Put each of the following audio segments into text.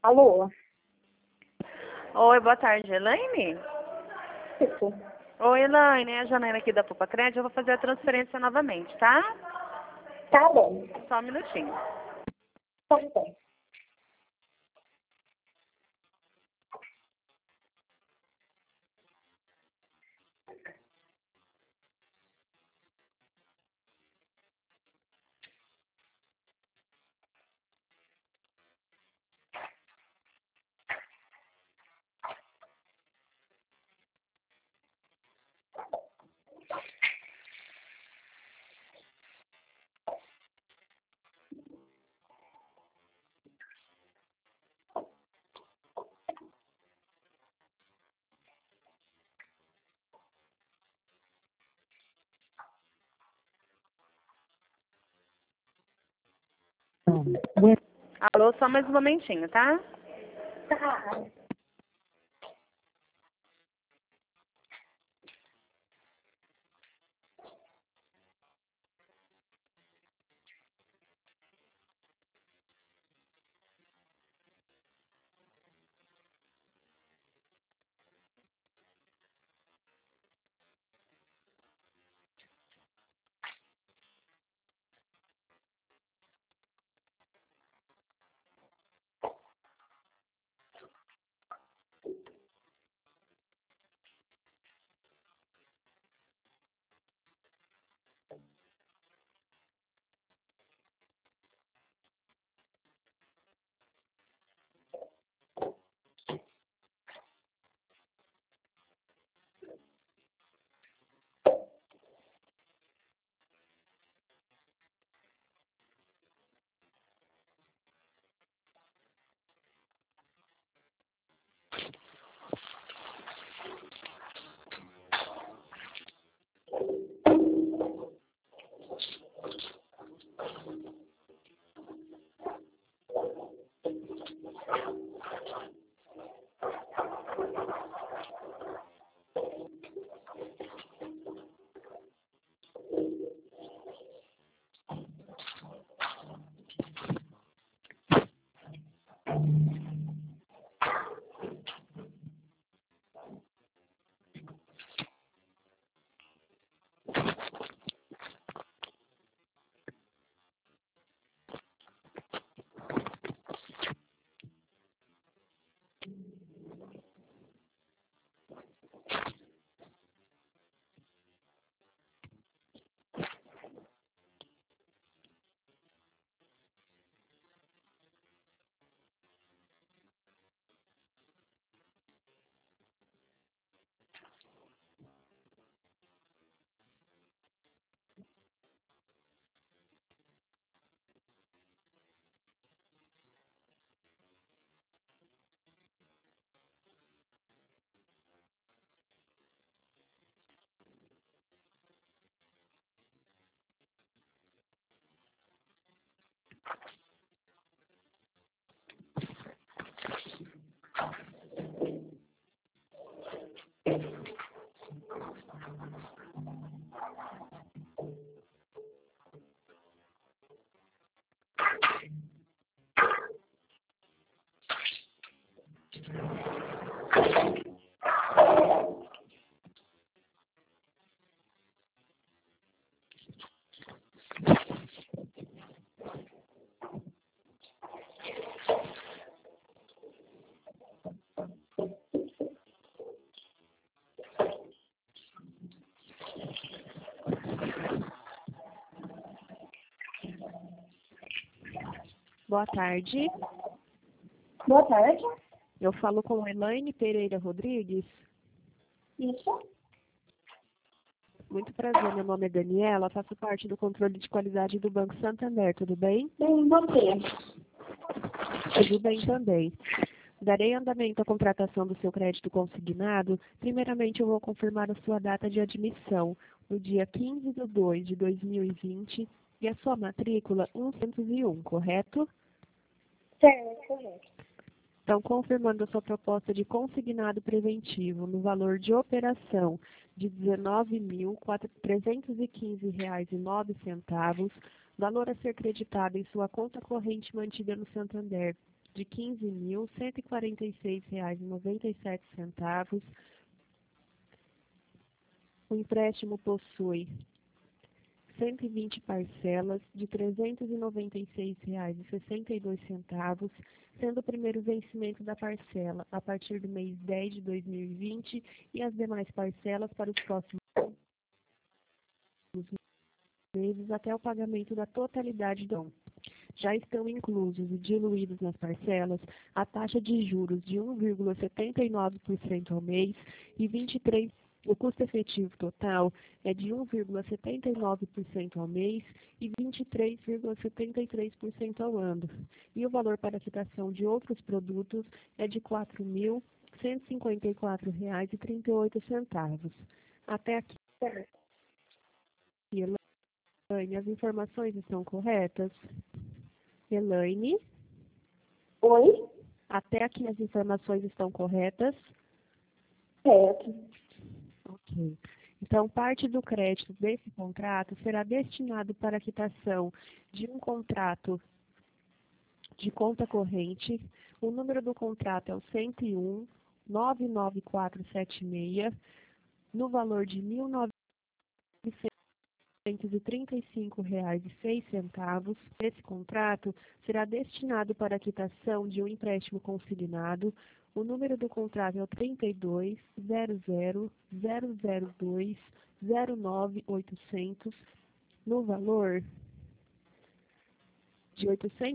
Alô? Oi, boa tarde, Elaine? Isso. Oi, Elaine, é a Janaína aqui da Poupa Crédito. Eu vou fazer a transferência novamente, tá? Tá bom. Só um minutinho. Tá bom. Alô, só mais um momentinho, tá? Tá. Boa tarde. Boa tarde. Eu falo com Elaine Pereira Rodrigues. Isso. Muito prazer, meu nome é Daniela, faço parte do controle de qualidade do Banco Santander, tudo bem? Bem, você. Tudo bem também. Darei andamento à contratação do seu crédito consignado. Primeiramente, eu vou confirmar a sua data de admissão, no dia 15/2/2020, e a sua matrícula 101, correto? Certo, correto. Então, confirmando a sua proposta de consignado preventivo no valor de operação de R$ 19.315,09, valor a ser creditado em sua conta corrente mantida no Santander, de R$ 15.146,97. O empréstimo possui 120 parcelas de R$ 396,62, sendo o primeiro vencimento da parcela a partir do mês 10 de 2020 e as demais parcelas para os próximos meses até o pagamento da totalidade do já estão inclusos e diluídos nas parcelas a taxa de juros de 1,79% ao mês e 23%. O custo efetivo total é de 1,79% ao mês e 23,73% ao ano. E o valor para a quitação de outros produtos é de R$ 4.154,38. Até aqui, Certo. Elaine, as informações estão corretas? Elaine? Oi? Até aqui as informações estão corretas? Certo. Ok. Então, parte do crédito desse contrato será destinado para a quitação de um contrato de conta corrente. O número do contrato é o 101 99476, no valor de R$ 1.935,06. Esse contrato será destinado para a quitação de um empréstimo consignado. O número do contrato é o 32.00.002.09800, no valor de R$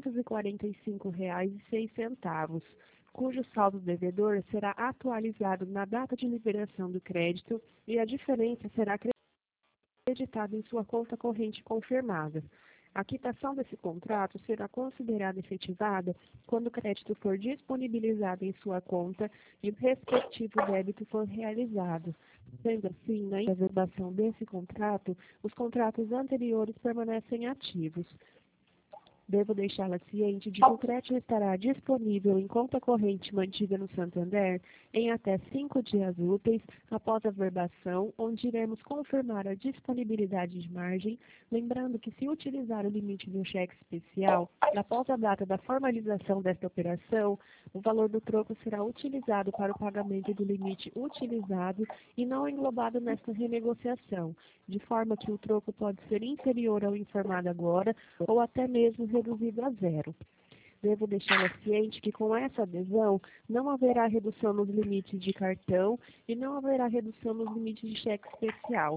845,06, cujo saldo devedor será atualizado na data de liberação do crédito e a diferença será acreditada em sua conta corrente confirmada. A quitação desse contrato será considerada efetivada quando o crédito for disponibilizado em sua conta e o respectivo débito for realizado. Sendo assim, na averbação desse contrato, os contratos anteriores permanecem ativos. Devo deixá-la ciente de que o crédito estará disponível em conta corrente mantida no Santander em até 5 dias úteis após a verbação, onde iremos confirmar a disponibilidade de margem, lembrando que se utilizar o limite do cheque especial, após a data da formalização desta operação, o valor do troco será utilizado para o pagamento do limite utilizado e não englobado nesta renegociação, de forma que o troco pode ser inferior ao informado agora ou até mesmo reduzido a zero. Devo deixá-la ciente que com essa adesão não haverá redução nos limites de cartão e não haverá redução nos limites de cheque especial.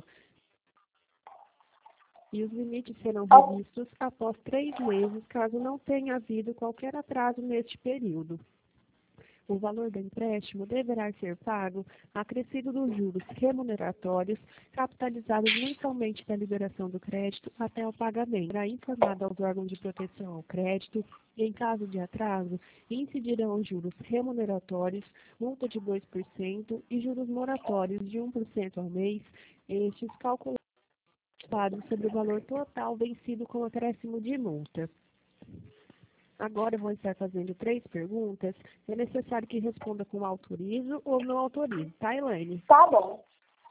E os limites serão revistos após 3 meses, caso não tenha havido qualquer atraso neste período. O valor do empréstimo deverá ser pago acrescido dos juros remuneratórios capitalizados mensalmente da liberação do crédito até o pagamento. Será informado aos órgãos de proteção ao crédito e, em caso de atraso, incidirão os juros remuneratórios, multa de 2% e juros moratórios de 1% ao mês, estes calculados sobre o valor total vencido com acréscimo de multa. Agora eu vou estar fazendo 3 perguntas. É necessário que responda com autorizo ou não autorizo, tá, Elaine? Tá bom.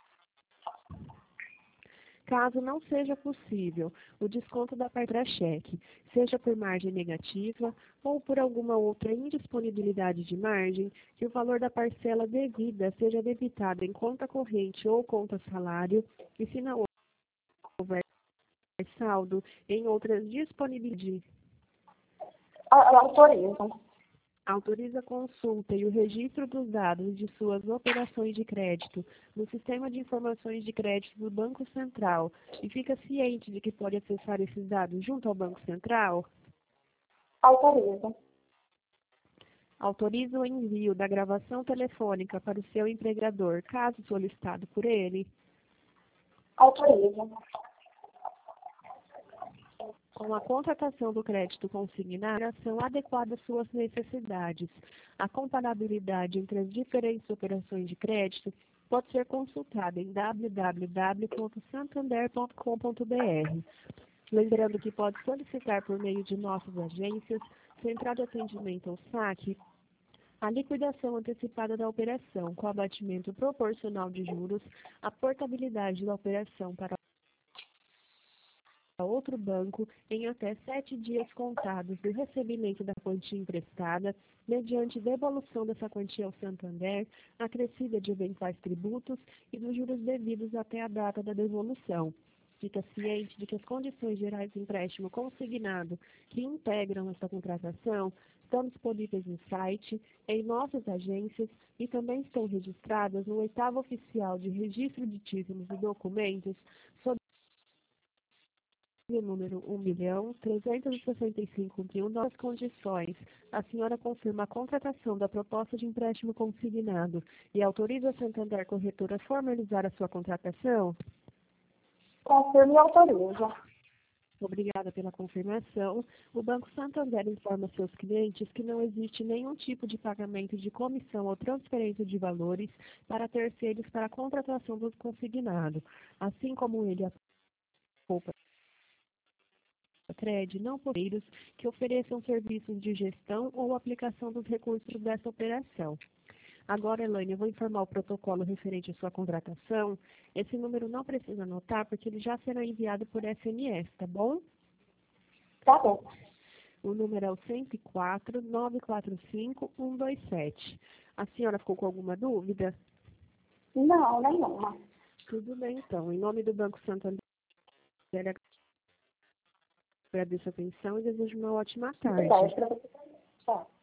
Caso não seja possível o desconto da parcela cheque, seja por margem negativa ou por alguma outra indisponibilidade de margem, que o valor da parcela devida seja debitado em conta corrente ou conta salário, e se não houver saldo em outras disponibilidades, Autoriza. autoriza a consulta e o registro dos dados de suas operações de crédito no Sistema de Informações de Crédito do Banco Central e fica ciente de que pode acessar esses dados junto ao Banco Central? Autoriza. Autoriza o envio da gravação telefônica para o seu empregador, caso solicitado por ele? Autoriza. Com a contratação do crédito consignado, a ação adequada às suas necessidades. A comparabilidade entre as diferentes operações de crédito pode ser consultada em www.santander.com.br. Lembrando que pode solicitar por meio de nossas agências, Central de Atendimento ao SAC, a liquidação antecipada da operação, com abatimento proporcional de juros, a portabilidade da operação para a outro banco em até 7 dias contados do recebimento da quantia emprestada, mediante devolução dessa quantia ao Santander, acrescida de eventuais tributos e dos juros devidos até a data da devolução. Fica ciente de que as condições gerais do empréstimo consignado que integram esta contratação estão disponíveis no site, em nossas agências e também estão registradas no 8º Oficial de Registro de Títulos e Documentos, sob o número 1.365.000 novas condições. A senhora confirma a contratação da proposta de empréstimo consignado e autoriza a Santander Corretora a formalizar a sua contratação? Confirmo e autorizo. Obrigada pela confirmação. O Banco Santander informa seus clientes que não existe nenhum tipo de pagamento de comissão ou transferência de valores para terceiros para a contratação do consignado, assim como ele poupa não possíveis que ofereçam serviços de gestão ou aplicação dos recursos dessa operação. Agora, Elaine, eu vou informar o protocolo referente à sua contratação. Esse número não precisa anotar, porque ele já será enviado por SMS, tá bom? Tá bom. O número é o 104-945-127. A senhora ficou com alguma dúvida? Não, nenhuma. Tudo bem, então. Em nome do Banco Santander, agradeço a atenção e desejo uma ótima tarde. Obrigada. Tchau.